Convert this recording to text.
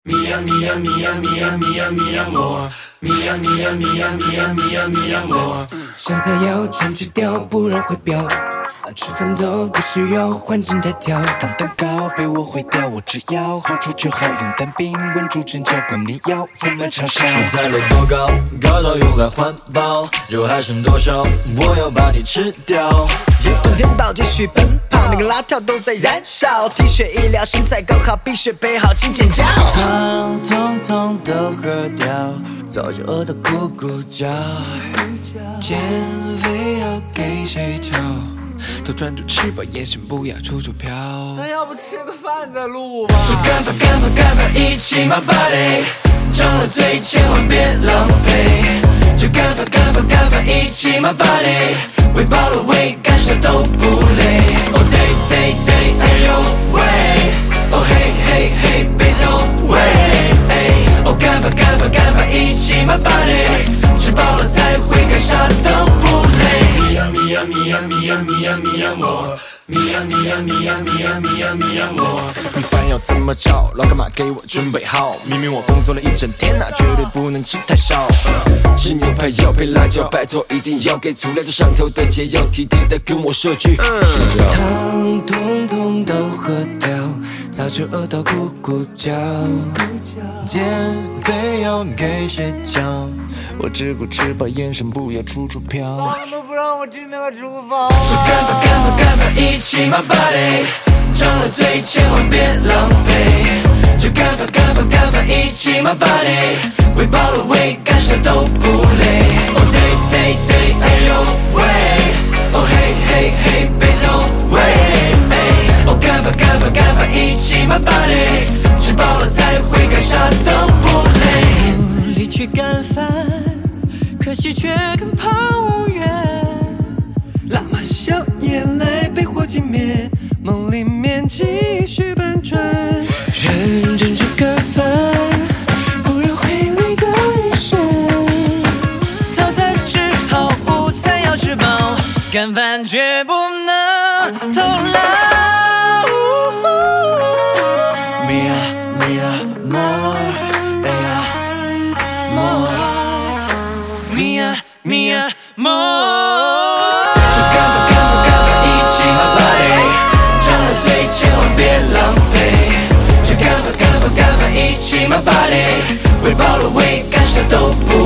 Mi amor, mi amor。 香菜要全去掉，不然会飙。吃饭都不需要环境太挑。 当蛋糕被我毁掉，我只要好处就好，用单兵稳住阵脚，管你要怎么嘲笑。 蔬菜类多高，高到用来环保，肉还剩多少，我要把你吃掉。 冬天到继续奔跑，每个辣条都在燃烧，提血医疗，身材够好，比血配好，请尖叫。 汤统统都喝掉，早就饿得咕咕叫。 减肥要给谁瞧？都专注吃饱，眼神不要处处飘。 咱要不吃个饭再录吧？ 是干饭一起 my body， 长了嘴千万别浪费。就干饭一起 my body， 喂饱了胃，干啥都不累。哦对，哎呦喂，哦嘿，别走喂。哦干饭一起 my body， 吃饱了才会干啥都不累。Mi amor， mi amor。 米饭要怎么炒？老干妈给我准备好。明明我工作了一整天呐，绝对不能吃太少。吃牛排要配辣椒，拜托一定要给足料，这上头的姐要体贴的跟我说句。汤统统都喝掉，早就饿到咕咕叫。减肥要给谁教？我只顾吃饱，眼神不要处处飘。 为什么不让我进那个厨房？ 是干饭一起 my body， 长了嘴千万别浪费。就干饭一起 my body， 喂饱了胃，干啥都不累。哦对，哎呦喂，哦嘿，别走喂。哦干饭一起 my body， 吃饱了才会干啥都不累。 努力去干饭，可惜却跟跑无缘。 辣妈笑，眼泪被火击灭，梦里面继续搬砖。认真吃个饭，不然会累到晕眩。 早餐吃好，午餐要吃饱，干饭绝不能偷懒。 Mi amor， 哎呀 Mi amor。 干饭一起 my body， 长了嘴千万别浪费。就干饭一起 my body， 喂饱了胃，干啥都不